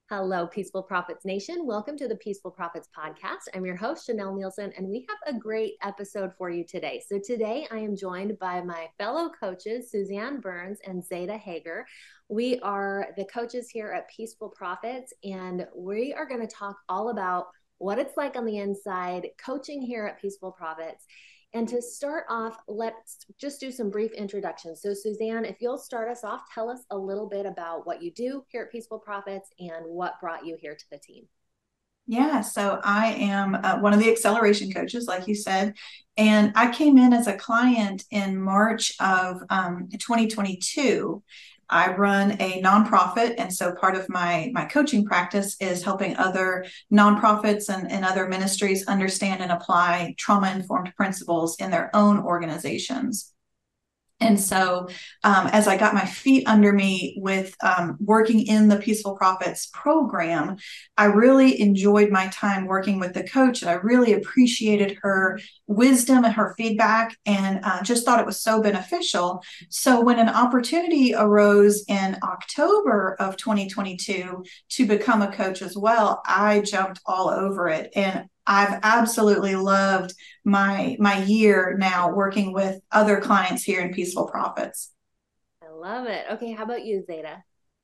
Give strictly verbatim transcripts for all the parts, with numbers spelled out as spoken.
Hello, Peaceful Profits Nation. Welcome to the Peaceful Profits Podcast. I'm your host, Chanel Nielsen, and we have a great episode for you today. So today I am joined by my fellow coaches, Suzanne Burns and Zeta Hager. We are the coaches here at Peaceful Profits, and we are going to talk all about what it's like on the inside, coaching here at Peaceful Profits. And to start off, let's just do some brief introductions. So Suzanne, if you'll start us off, tell us a little bit about what you do here at Peaceful Profits and what brought you here to the team. Yeah, so I am uh, one of the acceleration coaches, like you said, and I came in as a client in March of um, twenty twenty-two. I run a nonprofit, and so part of my my coaching practice is helping other nonprofits and, and other ministries understand and apply trauma-informed principles in their own organizations. And so um, as I got my feet under me with um, working in the Peaceful Profits program, I really enjoyed my time working with the coach, and I really appreciated her wisdom and her feedback, and uh, just thought it was so beneficial. So when an opportunity arose in October of twenty twenty-two to become a coach as well, I jumped all over it. And I've absolutely loved my my year now working with other clients here in Peaceful Profits. I love it. Okay, how about you, Zeta?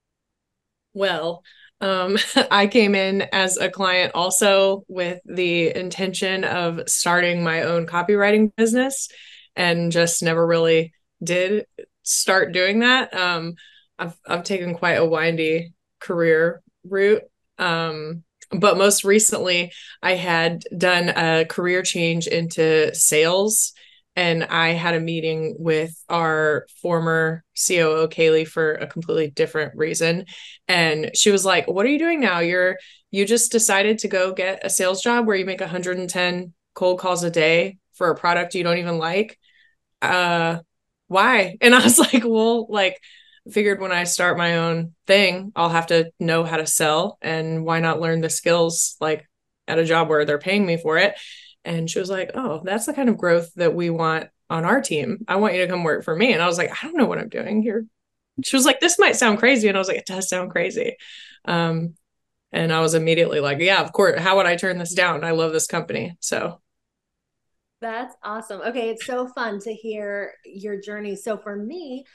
Well, um, I came in as a client also with the intention of starting my own copywriting business and just never really did start doing that. Um, I've I've taken quite a windy career route. Um, but most recently, I had done a career change into sales, and I had a meeting with our former C O O, Kaylee, for a completely different reason. And she was like, "What are you doing now? You're you just decided to go get a sales job where you make one hundred ten cold calls a day for a product you don't even like. Uh, why?" And I was like, "Well, like, figured when I start my own thing, I'll have to know how to sell, and why not learn the skills like at a job where they're paying me for it?" And she was like, "Oh, that's the kind of growth that we want on our team. I want you to come work for me." And I was like, "I don't know what I'm doing here." She was like, "This might sound crazy." And I was like, "It does sound crazy." Um, and I was immediately like, "Yeah, of course. How would I turn this down? I love this company." So That's awesome. Okay, it's so fun to hear your journey. So for me,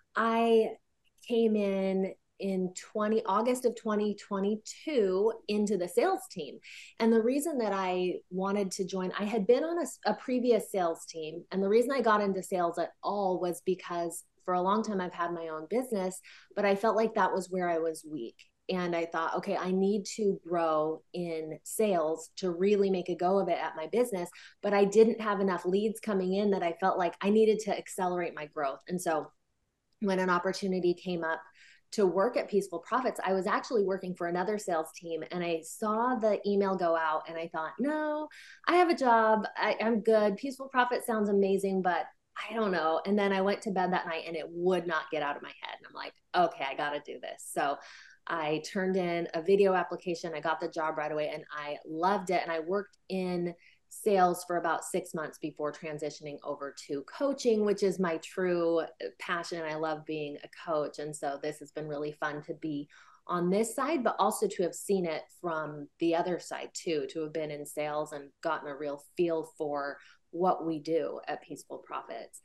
I came in in twenty August of twenty twenty-two into the sales team. And the reason that I wanted to join, I had been on a, a previous sales team. And the reason I got into sales at all was because for a long time I've had my own business, but I felt like that was where I was weak. And I thought, okay, I need to grow in sales to really make a go of it at my business. But I didn't have enough leads coming in that I felt like I needed to accelerate my growth. And so when an opportunity came up to work at Peaceful Profits, I was actually working for another sales team, and I saw the email go out and I thought, no, I have a job. I, I'm good. Peaceful Profits sounds amazing, but I don't know. And then I went to bed that night and it would not get out of my head. And I'm like, okay, I got to do this. So I turned in a video application. I got the job right away and I loved it. And I worked in sales for about six months before transitioning over to coaching, which is my true passion. I love being a coach. And so this has been really fun to be on this side, but also to have seen it from the other side too, to have been in sales and gotten a real feel for what we do at Peaceful Profits.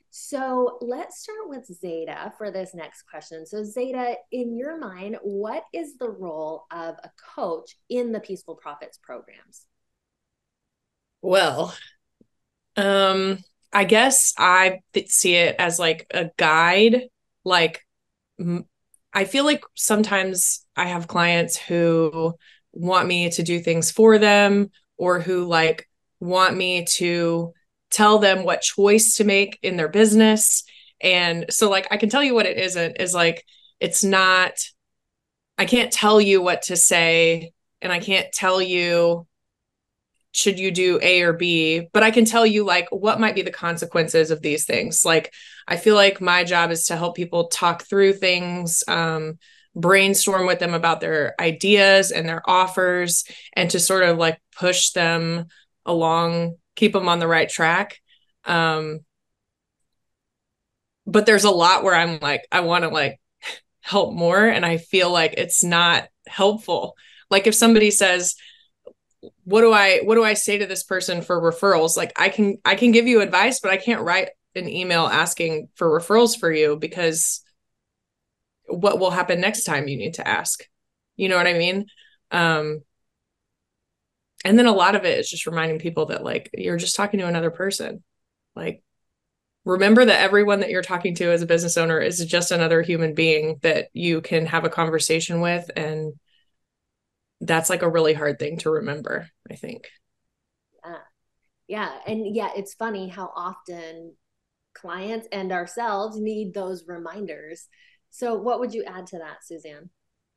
So let's start with Zeta for this next question. So Zeta, in your mind, what is the role of a coach in the Peaceful Profits programs? well, um, I guess I see it as like a guide. Like, I feel like sometimes I have clients who want me to do things for them, or who like want me to tell them what choice to make in their business. And so like I can tell you what it isn't is like it's not I can't tell you what to say, and I can't tell you should you do A or B, but I can tell you like what might be the consequences of these things. Like I feel like my job is to help people talk through things, um, brainstorm with them about their ideas and their offers, and to sort of like push them along, keep them on the right track. Um, but there's a lot where I'm like, I want to like help more. And I feel like it's not helpful. Like if somebody says, what do I, what do I say to this person for referrals? Like I can, I can give you advice, but I can't write an email asking for referrals for you, because what will happen next time you need to ask? You know what I mean? Um, and then a lot of it is just reminding people that like, you're just talking to another person. Like, remember that everyone that you're talking to as a business owner is just another human being that you can have a conversation with. And that's like a really hard thing to remember, I think. Yeah. Yeah. And yeah, it's funny how often clients and ourselves need those reminders. So what would you add to that, Suzanne?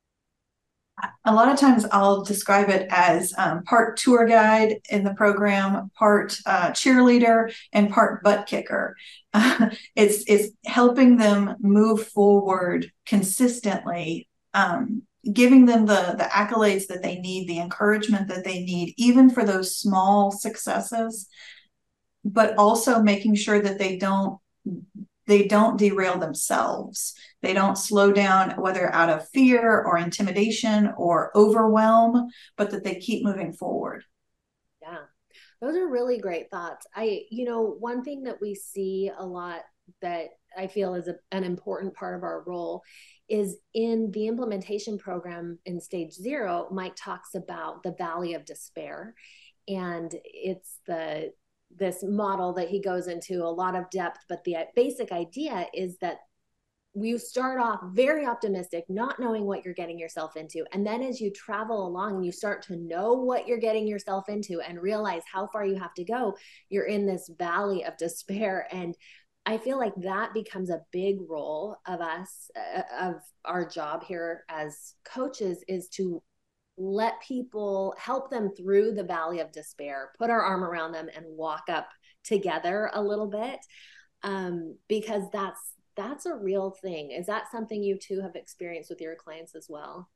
A lot of times I'll describe it as um, part tour guide in the program, part uh, cheerleader, and part butt kicker. Uh, it's, it's helping them move forward consistently, um, giving them the, the accolades that they need, the encouragement that they need, even for those small successes, but also making sure that they don't they don't derail themselves. They don't slow down, whether out of fear or intimidation or overwhelm, but that they keep moving forward. Yeah, those are really great thoughts. I, you know, one thing that we see a lot that I feel is a, an important part of our role is in the implementation program in stage zero. Mike talks about the valley of despair, and it's the this model that he goes into a lot of depth, but the basic idea is that you start off very optimistic, not knowing what you're getting yourself into. And then as you travel along and you start to know what you're getting yourself into and realize how far you have to go, you're in this valley of despair. And I feel like that becomes a big role of us, uh, of our job here as coaches, is to let people, help them through the valley of despair, put our arm around them and walk up together a little bit. Um, because that's, that's a real thing. Is that something you two have experienced with your clients as well?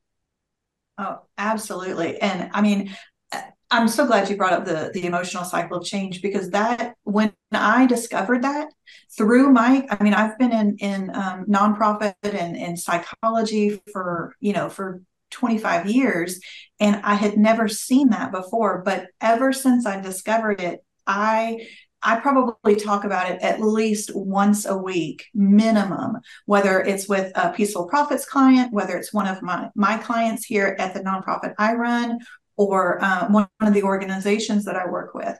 Oh, absolutely. And I mean, I'm so glad you brought up the, the emotional cycle of change, because that, when I discovered that through my, I mean, I've been in, in um, nonprofit and in psychology for, you know, for twenty-five years, and I had never seen that before. But ever since I discovered it, I I probably talk about it at least once a week minimum, whether it's with a Peaceful Profits client, whether it's one of my, my clients here at the nonprofit I run, or uh, one of the organizations that I work with.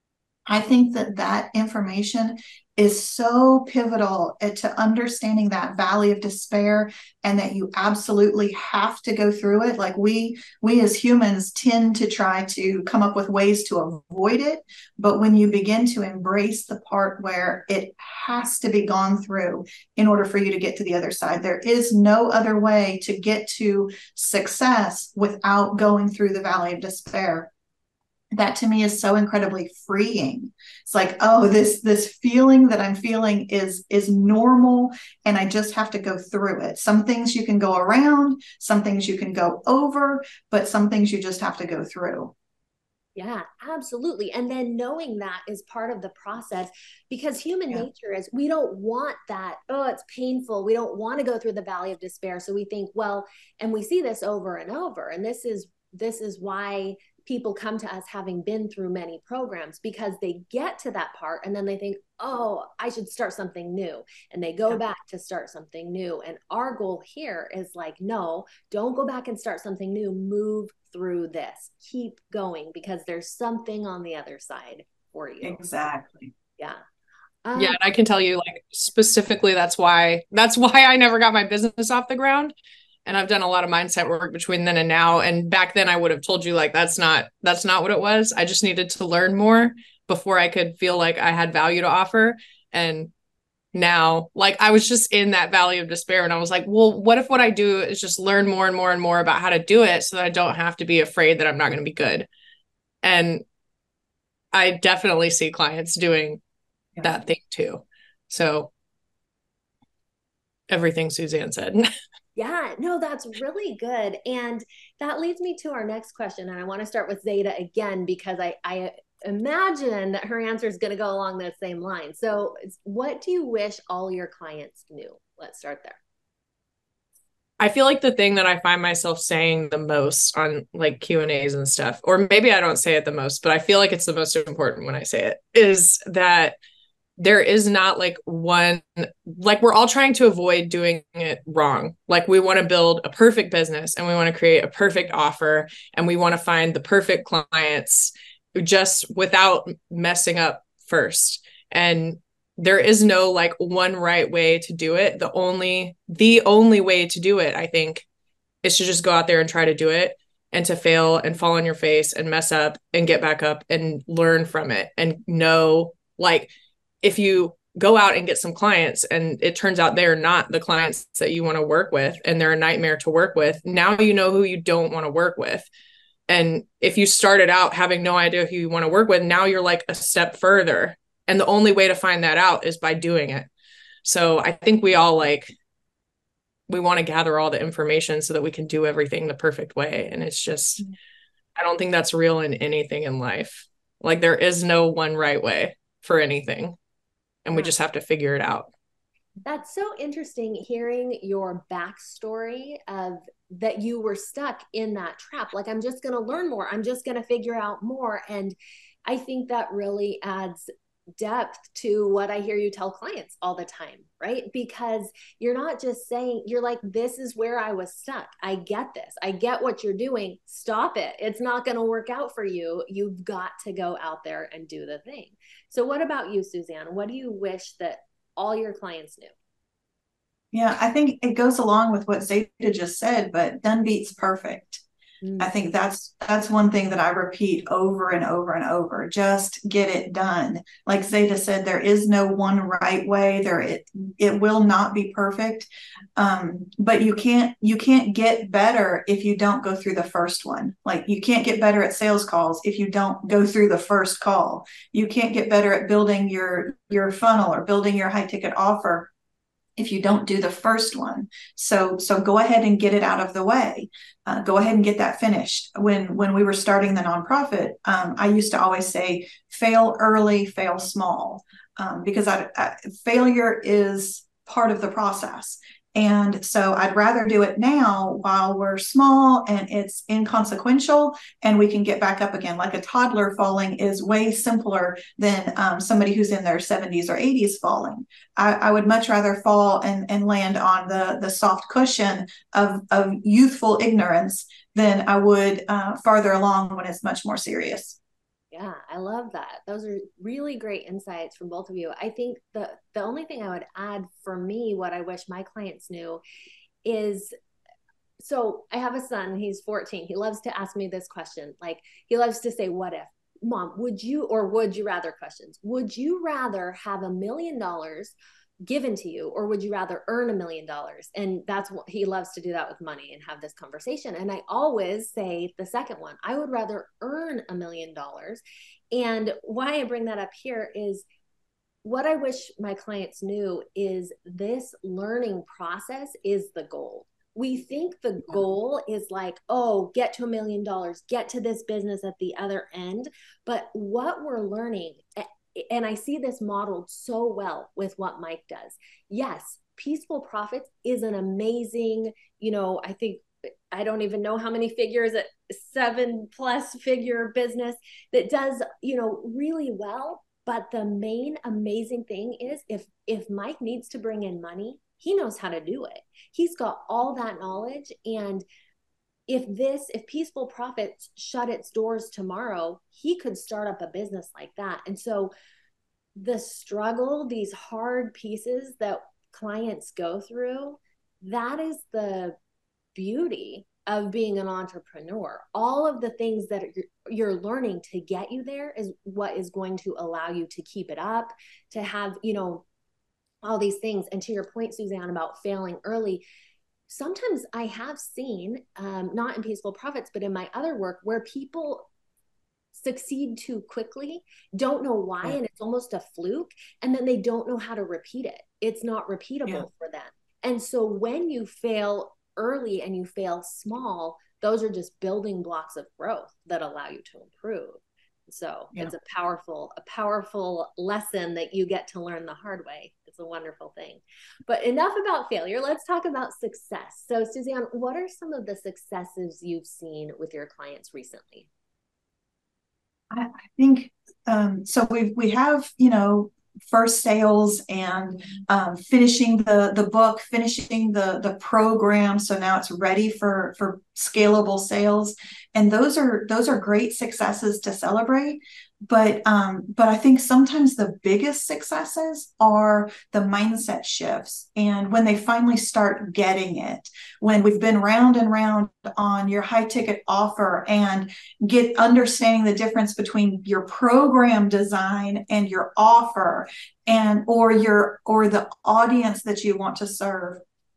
I think that that information is so pivotal to understanding that valley of despair, and that you absolutely have to go through it. Like we, we as humans tend to try to come up with ways to avoid it. But when you begin to embrace the part where it has to be gone through in order for you to get to the other side, there is no other way to get to success without going through the valley of despair. That to me is so incredibly freeing. It's like, oh, this this feeling that I'm feeling is is normal, and I just have to go through it. Some things you can go around, some things you can go over, but some things you just have to go through. Yeah, absolutely. And then knowing that is part of the process, because human Yeah. nature is, we don't want that. Oh, it's painful. We don't want to go through the valley of despair. So we think, well, and we see this over and over. And this is this is why people come to us having been through many programs, because they get to that part and then they think, oh, I should start something new. And they go Yeah. back to start something new. And our goal here is like, no, don't go back and start something new. Move through this. Keep going, because there's something on the other side for you. Exactly. Yeah. Yeah, Um, and I can tell you like specifically that's why that's why I never got my business off the ground. And I've done a lot of mindset work between then and now. And back then I would have told you like that's not that's not what it was. I just needed to learn more before I could feel like I had value to offer. And now, like I was just in that valley of despair, and I was like, well, what if what I do is just learn more and more and more about how to do it, so that I don't have to be afraid that I'm not going to be good. And I definitely see clients doing Yeah. that thing too. So everything Suzanne said. yeah, no, that's really good. And that leads me to our next question. And I want to start with Zeta again, because I, I imagine that her answer is going to go along that same line. So what do you wish all your clients knew? Let's start there. I feel like the thing that I find myself saying the most on like Q and A's and stuff, or maybe I don't say it the most, but I feel like it's the most important when I say it, is that there is not like one, like we're all trying to avoid doing it wrong. Like we want to build a perfect business and we want to create a perfect offer and we want to find the perfect clients just without messing up first. And there is no like one right way to do it. The only, the only way to do it, I think, is to just go out there and try to do it and to fail and fall on your face and mess up and get back up and learn from it and know, like, if you go out and get some clients and it turns out they're not the clients that you want to work with and they're a nightmare to work with, now you know who you don't want to work with. And if you started out having no idea who you want to work with, now you're like a step further. And the only way to find that out is by doing it. So I think we all like, we want to gather all the information so that we can do everything the perfect way. And it's just, I don't think that's real in anything in life. Like there is no one right way for anything. And we just have to figure it out. That's so interesting hearing your backstory of that you were stuck in that trap. Like, I'm just going to learn more. I'm just going to figure out more. And I think that really adds depth to what I hear you tell clients all the time, right? Because you're not just saying, you're like, this is where I was stuck. I get this. I get what you're doing. Stop it. It's not going to work out for you. You've got to go out there and do the thing. So what about you, Suzanne? What do you wish that all your clients knew? Yeah, I think it goes along with what Zeta just said, but done beats perfect. Mm. I think that's that's one thing that I repeat over and over and over. Just get it done. Like Zeta said, there is no one right way. There it it will not be perfect, um, but you can't you can't get better if you don't go through the first one. Like you can't get better at sales calls if you don't go through the first call. You can't get better at building your your funnel or building your high ticket offer if you don't do the first one. So, so go ahead and get it out of the way. Uh, go ahead and get that finished. When, when we were starting the nonprofit, um, I used to always say, fail early, fail small, um, because I, I, failure is part of the process. And so I'd rather do it now while we're small and it's inconsequential and we can get back up again. Like a toddler falling is way simpler than um, somebody who's in their seventies or eighties falling. I, I would much rather fall and, and land on the, the soft cushion of, of youthful ignorance than I would uh, farther along when it's much more serious. Yeah, I love that. Those are really great insights from both of you. I think the the only thing I would add for me, what I wish my clients knew is, so I have a son, he's fourteen. He loves to ask me this question. Like he loves to say, what if? Mom, would you, or would you rather questions? Would you rather have a million dollars given to you, or would you rather earn a million dollars? And that's what he loves to do, that with money and have this conversation. And I always say the second one, I would rather earn a million dollars. And why I bring that up here is what I wish my clients knew is this learning process is the goal. We think the goal is like, oh, get to a million dollars, get to this business at the other end. But what we're learning, and I see this modeled so well with what Mike does. Yes, Peaceful Profits is an amazing, you know, I think, I don't even know how many figures, a seven plus figure business that does, you know, really well. But the main amazing thing is if, if Mike needs to bring in money, he knows how to do it. He's got all that knowledge. And if this, if Peaceful Profits shut its doors tomorrow, he could start up a business like that. And so the struggle, these hard pieces that clients go through, that is the beauty of being an entrepreneur. All of the things that you're learning to get you there is what is going to allow you to keep it up, to have, you know, all these things. And to your point, Suzanne, about failing early, sometimes I have seen, um, not in Peaceful Profits, but in my other work, where people succeed too quickly, don't know why, yeah. and it's almost a fluke, and then they don't know how to repeat it. It's not repeatable yeah. for them. And so when you fail early and you fail small, those are just building blocks of growth that allow you to improve. So Yeah. it's a powerful, a powerful lesson that you get to learn the hard way. It's a wonderful thing. But enough about failure. Let's talk about success. So Suzanne, what are some of the successes you've seen with your clients recently? I, I think um, so. We we have, you know, first sales and um, finishing the the book, finishing the the program. So now it's ready for for scalable sales, and those are those are great successes to celebrate. But um, but I think sometimes the biggest successes are the mindset shifts, and when they finally start getting it, when we've been round and round on your high ticket offer and get understanding the difference between your program design and your offer, and or your or the audience that you want to serve,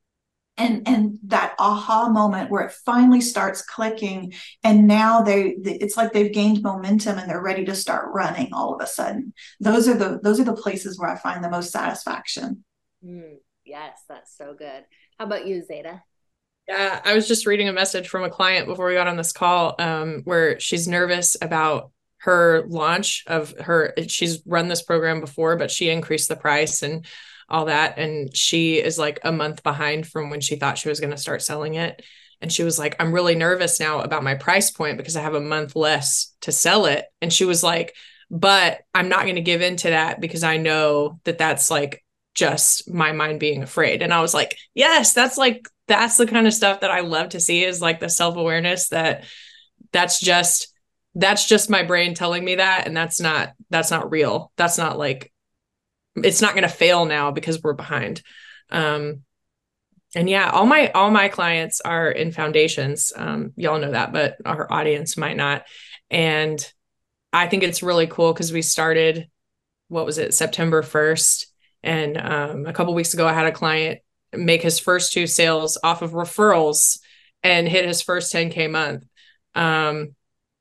and and that aha moment where it finally starts clicking, and now they it's like they've gained momentum and they're ready to start running all of a sudden. Those are the those are the places where I find the most satisfaction. Mm, yes, that's so good. How about you, Zeta? Yeah, I was just reading a message from a client before we got on this call, um, where she's nervous about her launch of her. She's run this program before, but she increased the price and all that. And she is like a month behind from when she thought she was going to start selling it. And she was like, I'm really nervous now about my price point because I have a month less to sell it. And she was like, but I'm not going to give in to that because I know that that's like just my mind being afraid. And I was like, yes, that's like, that's the kind of stuff that I love to see, is like the self-awareness that that's just, that's just my brain telling me that. And that's not, that's not real. That's not like, it's not going to fail now because we're behind. Um, and yeah, all my, all my clients are in foundations. Um, y'all know that, but our audience might not. And I think it's really cool because we started, what was it, September first. And um, a couple weeks ago, I had a client make his first two sales off of referrals and hit his first ten K month. Um,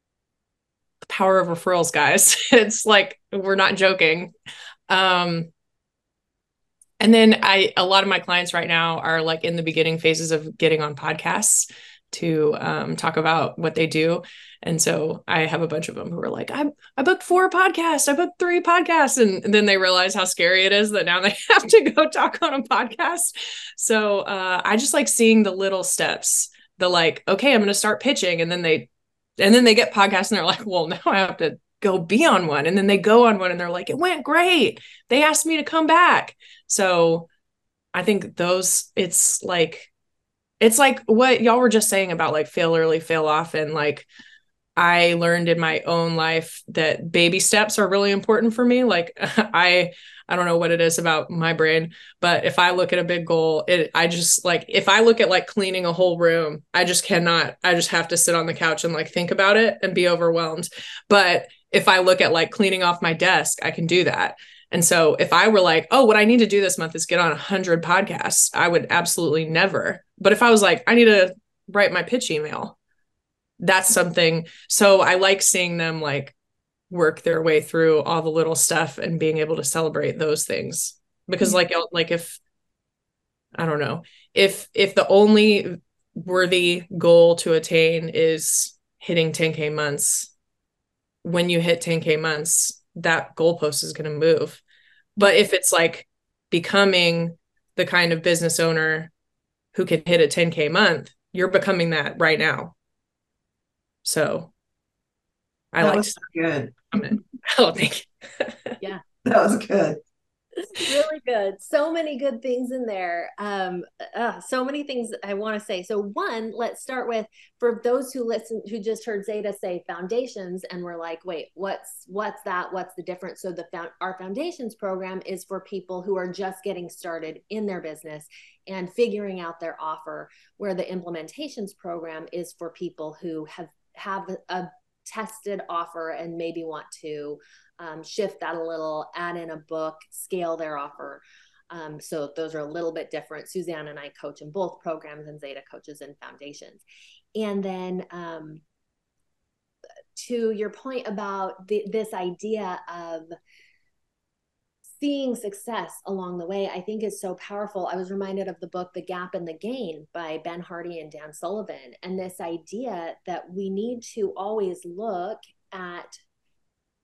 the power of referrals, guys. It's like, we're not joking. Um, and then I, a lot of my clients right now are like in the beginning phases of getting on podcasts to um, talk about what they do. And so I have a bunch of them who are like, I, I booked four podcasts, I booked three podcasts. And, and then they realize how scary it is that now they have to go talk on a podcast. So uh, I just like seeing the little steps, the like, okay, I'm going to start pitching. And then they, and then they get podcasts and they're like, well, now I have to go be on one. And then they go on one and they're like, it went great. They asked me to come back. So I think those, it's like, it's like what y'all were just saying about like fail early, fail often. Like I learned in my own life that baby steps are really important for me. Like I, I don't know what it is about my brain, but if I look at a big goal, it, I just like, if I look at like cleaning a whole room, I just cannot, I just have to sit on the couch and like think about it and be overwhelmed. But if I look at like cleaning off my desk, I can do that. And so if I were like, oh, what I need to do this month is get on a hundred podcasts, I would absolutely never. But if I was like, I need to write my pitch email, that's something. So I like seeing them like work their way through all the little stuff and being able to celebrate those things. Because like, like if, I don't know, if, if the only worthy goal to attain is hitting ten K months, when you hit ten K months, that goalpost is going to move. But if it's like becoming the kind of business owner who can hit a ten K month, you're becoming that right now. So I that like was good. Oh, thank you. Yeah. That was good. Really good. So many good things in there. Um, uh, so many things I want to say. So one, let's start with, for those who listen, who just heard Zeta say foundations and we're like, wait, what's, what's that? What's the difference? So the found, our foundations program is for people who are just getting started in their business and figuring out their offer, where the implementations program is for people who have, have a tested offer and maybe want to Um, shift that a little, add in a book, scale their offer. Um, so those are a little bit different. Suzanne and I coach in both programs, and Zeta coaches in foundations. And then um, to your point about the, this idea of seeing success along the way, I think is so powerful. I was reminded of the book, The Gap and the Gain by Ben Hardy and Dan Sullivan. And this idea that we need to always look at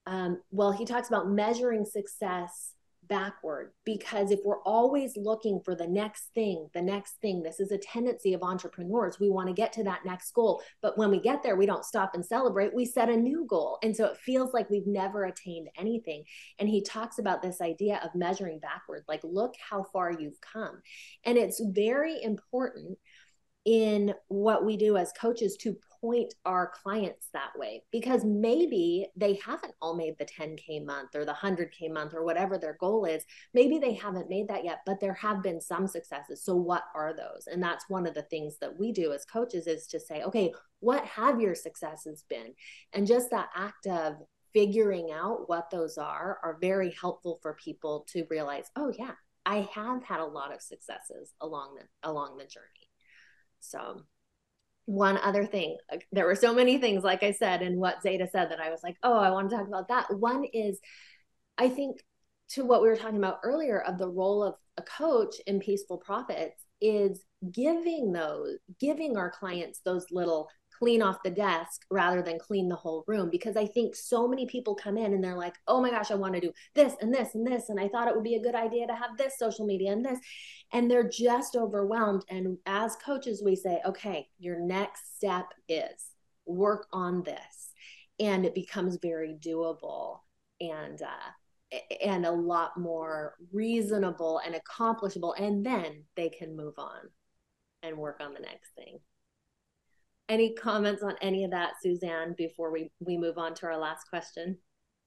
Um, well, he talks about measuring success backward, because if we're always looking for the next thing, the next thing, this is a tendency of entrepreneurs. We want to get to that next goal, but when we get there, we don't stop and celebrate. We set a new goal. And so it feels like we've never attained anything. And he talks about this idea of measuring backward, like, look how far you've come. And it's very important in what we do as coaches to point our clients that way, because maybe they haven't all made the ten K month or the one hundred K month or whatever their goal is. Maybe they haven't made that yet, but there have been some successes. So what are those? And that's one of the things that we do as coaches, is to say, okay, what have your successes been? And just that act of figuring out what those are are very helpful for people to realize, oh yeah, I have had a lot of successes along the along the journey. So one other thing, there were so many things, like I said, and what Zeta said, that I was like, oh, I want to talk about that. One is, I think, to what we were talking about earlier of the role of a coach in Peaceful Profits, is giving those, giving our clients those little clean off the desk rather than clean the whole room. Because I think so many people come in and they're like, oh my gosh, I want to do this and this and this. And I thought it would be a good idea to have this social media and this. And they're just overwhelmed. And as coaches, we say, okay, your next step is work on this. And it becomes very doable and, uh, and a lot more reasonable and accomplishable. And then they can move on and work on the next thing. Any comments on any of that, Suzanne, before we, we move on to our last question?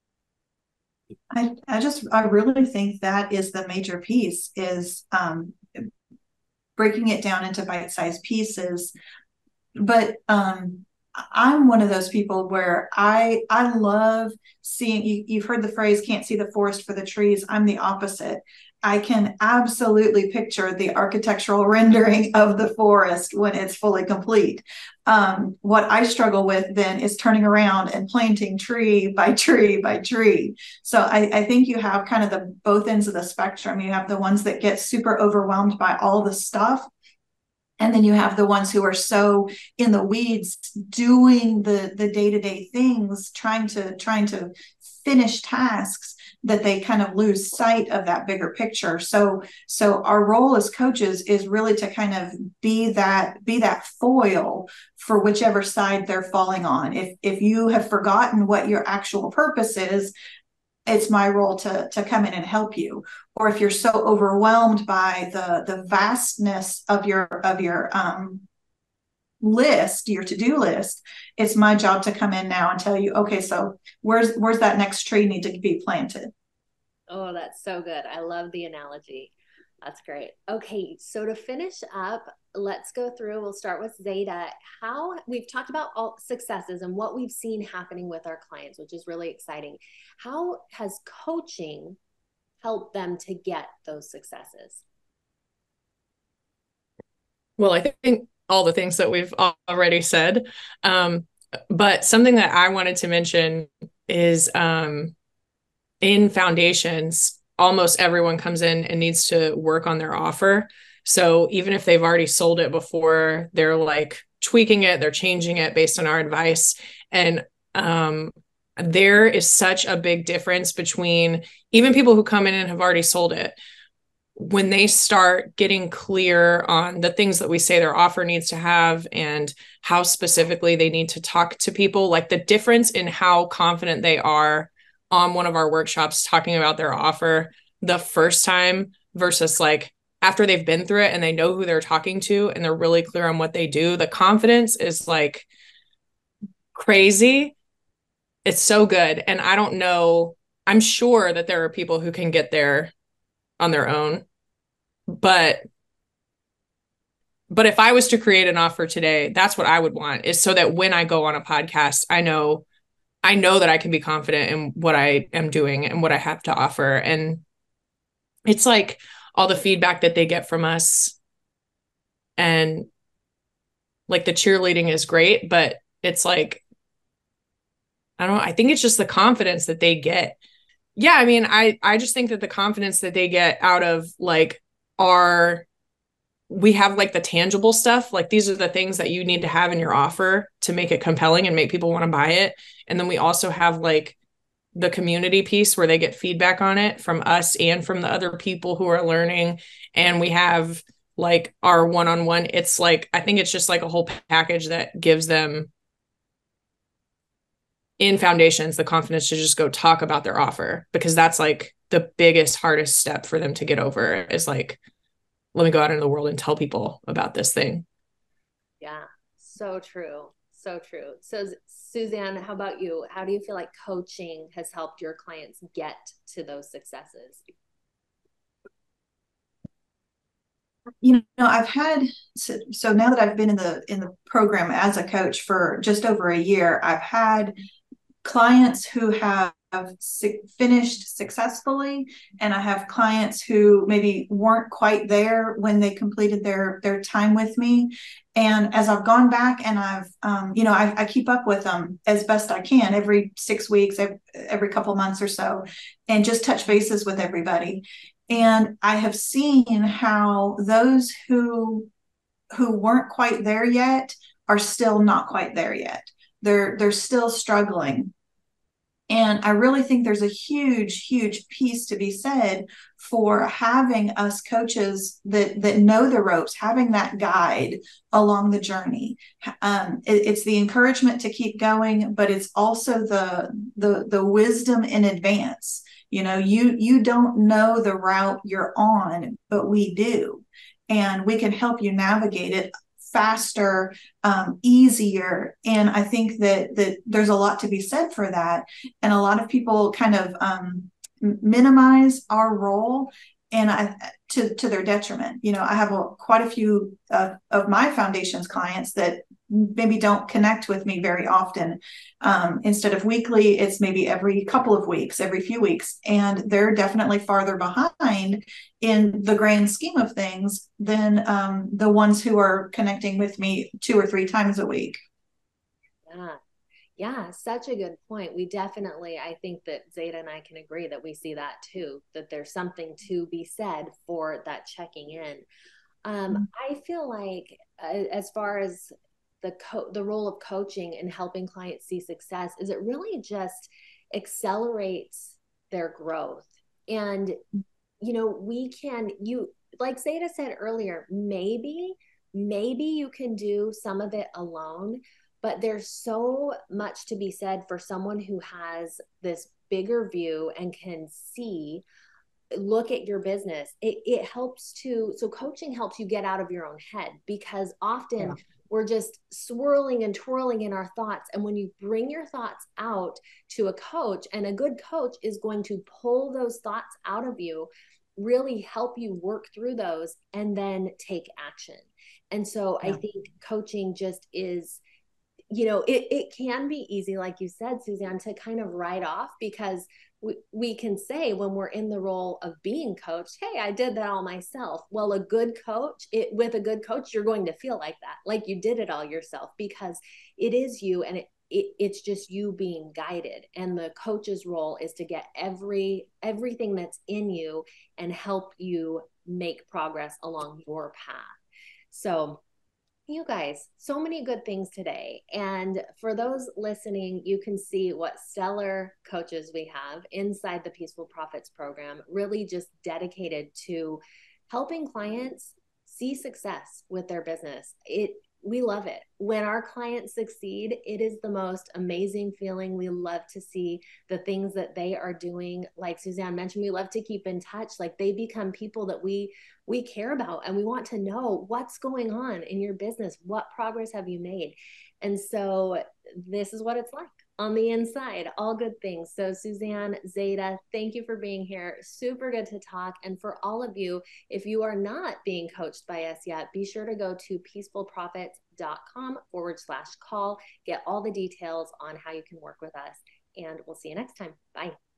I, I just, I really think that is the major piece, is um, breaking it down into bite-sized pieces. But um, I'm one of those people where I, I love seeing, you, you've heard the phrase, can't see the forest for the trees. I'm the opposite. I can absolutely picture the architectural rendering of the forest when it's fully complete. Um, what I struggle with then is turning around and planting tree by tree by tree. So I, I think you have kind of the both ends of the spectrum. You have the ones that get super overwhelmed by all the stuff. And then you have the ones who are so in the weeds doing the, the day-to-day things, trying to, trying to finish tasks, that they kind of lose sight of that bigger picture. So, so our role as coaches is really to kind of be that, be that foil for whichever side they're falling on. If, if you have forgotten what your actual purpose is, it's my role to, to come in and help you. Or if you're so overwhelmed by the, the vastness of your, of your, um, list, your to-do list, it's my job to come in now and tell you, okay, so where's where's that next tree need to be planted? Oh, that's so good. I love the analogy. That's great. Okay, so to finish up, let's go through, we'll start with Zeta. How we've talked about all successes and what we've seen happening with our clients, which is really exciting. How has coaching helped them to get those successes? Well, I think all the things that we've already said. Um, but something that I wanted to mention is um, in foundations, almost everyone comes in and needs to work on their offer. So even if they've already sold it before, they're like tweaking it, they're changing it based on our advice. And um, there is such a big difference between even people who come in and have already sold it. When they start getting clear on the things that we say their offer needs to have and how specifically they need to talk to people, like the difference in how confident they are on one of our workshops talking about their offer the first time versus like after they've been through it and they know who they're talking to and they're really clear on what they do, the confidence is like crazy. It's so good. And I don't know, I'm sure that there are people who can get there on their own. But, but if I was to create an offer today, that's what I would want, is so that when I go on a podcast, I know, I know that I can be confident in what I am doing and what I have to offer. And it's like all the feedback that they get from us, and like the cheerleading is great, but it's like, I don't know, I think it's just the confidence that they get. Yeah. I mean, I, I just think that the confidence that they get out of like our, we have like the tangible stuff, like these are the things that you need to have in your offer to make it compelling and make people want to buy it. And then we also have like the community piece where they get feedback on it from us and from the other people who are learning. And we have like our one-on-one, it's like, I think it's just like a whole package that gives them in foundations the confidence to just go talk about their offer, because that's like the biggest, hardest step for them to get over is like, let me go out into the world and tell people about this thing. Yeah, so true. So true. So Suzanne, how about you? How do you feel like coaching has helped your clients get to those successes? You know, I've had, so, so now that I've been in the in the program as a coach for just over a year, I've had clients who have finished successfully, and I have clients who maybe weren't quite there when they completed their their time with me. And as I've gone back and I've, um, you know, I, I keep up with them as best I can every six weeks, every, every couple months or so, and just touch bases with everybody. And I have seen how those who who weren't quite there yet are still not quite there yet. They're they're still struggling. And I really think there's a huge, huge piece to be said for having us coaches that that know the ropes, having that guide along the journey. Um, it, it's the encouragement to keep going, but it's also the the the wisdom in advance. You know, you you don't know the route you're on, but we do, and we can help you navigate it faster, um, easier. And I think that that there's a lot to be said for that. And a lot of people kind of um, minimize our role, and I, to to their detriment. You know, I have a, quite a few uh, of my foundations clients that maybe don't connect with me very often. Um, instead of weekly, it's maybe every couple of weeks, every few weeks, and they're definitely farther behind in the grand scheme of things than um, the ones who are connecting with me two or three times a week. Yeah. Yeah, such a good point. We definitely, I think that Zeta and I can agree that we see that too, that there's something to be said for that checking in. Um, mm-hmm. I feel like uh, as far as the co- the role of coaching and helping clients see success is it really just accelerates their growth. And, you know, we can, you, like Zeta said earlier, maybe, maybe you can do some of it alone, but there's so much to be said for someone who has this bigger view and can see, look at your business. It, it helps to, so coaching helps you get out of your own head, because often yeah. we're just swirling and twirling in our thoughts. And when you bring your thoughts out to a coach, and a good coach is going to pull those thoughts out of you, really help you work through those and then take action. And so yeah. I think coaching just is, you know, it, it can be easy, like you said, Suzanne, to kind of write off, because we, we can say when we're in the role of being coached, hey, I did that all myself. Well, a good coach, it, with a good coach, you're going to feel like that, like you did it all yourself, because it is you, and it, it it's just you being guided. And the coach's role is to get every everything that's in you and help you make progress along your path. So you guys, so many good things today. And for those listening, you can see what stellar coaches we have inside the Peaceful Profits program, really just dedicated to helping clients see success with their business. It we love it. When our clients succeed, it is the most amazing feeling. We love to see the things that they are doing. Like Suzanne mentioned, we love to keep in touch. Like they become people that we we care about, and we want to know what's going on in your business. What progress have you made? And so this is what it's like on the inside, all good things. So Suzanne, Zeta, thank you for being here. Super good to talk. And for all of you, if you are not being coached by us yet, be sure to go to peacefulprofits.com forward slash call, get all the details on how you can work with us. And we'll see you next time. Bye.